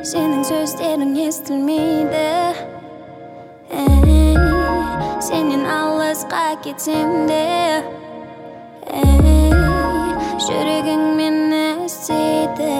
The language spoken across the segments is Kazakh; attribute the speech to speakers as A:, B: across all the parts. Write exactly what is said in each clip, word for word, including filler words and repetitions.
A: senin sözlerin естілмейді. Ey, senin алысқа кетсем де, ey, жүрегің мені іздейді.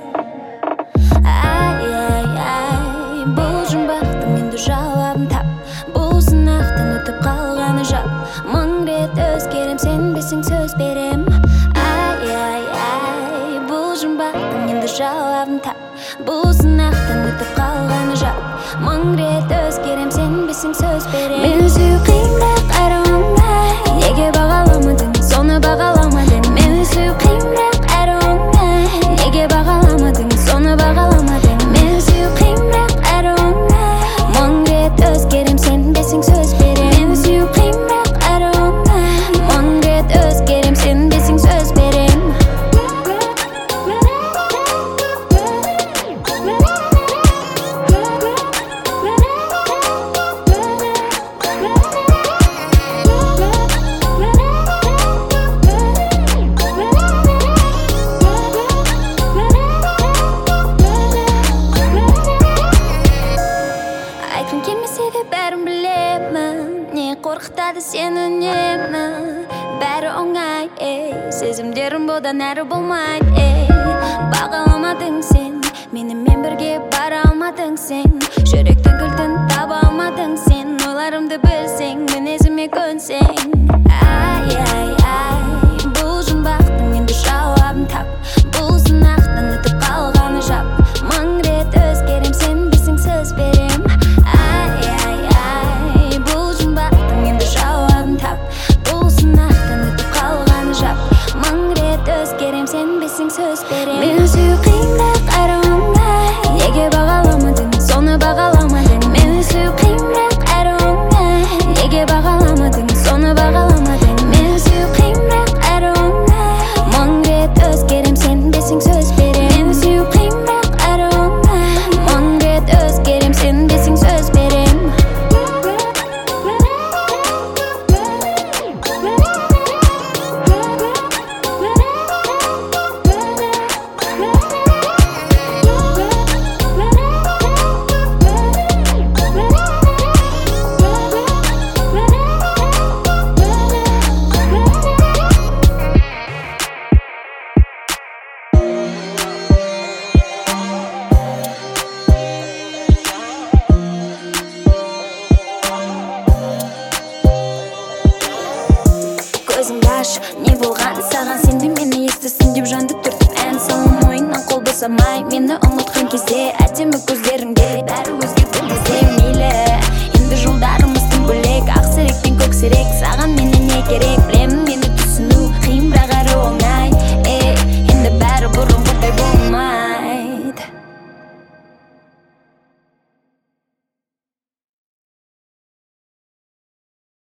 A: Ай, ай, ай, бұл жұмбақтың енді жауабын тап. Бұл сынақтан өтіп қалғаны жап. Мың рет өзгерем, сенбесең сөз берем. Ай, ай, ай, бұл жұмбақтың енді жауабын тап. Бұл сынақтан өтіп қалғаны жап. Мың рет өзгерем, сенбесең сөз берем. Мені сүю қиындық әрі оңай. Неге бағаламадың, соны бағаламадың. Мені сүю қиындық әрі оңай. Неге бағаламадың, соны бағаламадың. Мені сүю қиындық әрі оңай. Мың рет өзгерем, сенбесең сөз берем. Мені сүю қиындық әрі оңай. Мың рет өзгерем, сенбесең сөз берем. Айтқым келмесе де бәрін білемін. Не қорқытады сені үнемі. Бәрі оңай, ей, сезімдерім бұдан әрі болмайды, ей. Бағаламадың сен, менімен бірге бара алмадың сен. Жүректің кілтін таба алмадың сен. Ойларымды білсең, мінезіме көнсең. Ай, ай, ай, бұл жұмбақтың енді жауабын тап. Бұл сынақтан өтіп қалғаны жап. Мың рет өзгерем, сенбесең сөз берем. Ай, ай, ай, бұл жұмбақтың енді жауабын тап. Бұл сынақтан өтіп қалғаны жап. Мың рет өзгерем, сенбесең сөз берем. Мені сүю қиындық әрі оңай. Неге бағаламадың, соны бағаламадың. Мені сүю қиындық әрі оңай. Неге бағаламадың, соны бағаламадың. Мені сүю қиындық әрі оңай. Мың рет өзгерем, сенбесең сөз берем. Мені сүю қиындық әрі оңай. Мың рет өзгерем, сенбесең сөз берем. Көзіңді аш, не болған саған, сенде мені естісін деп жанды түртіп ән салым ойынан қол босамай. Мені ұмытқан кезде әдемі көздеріңде бәрі өзгерді.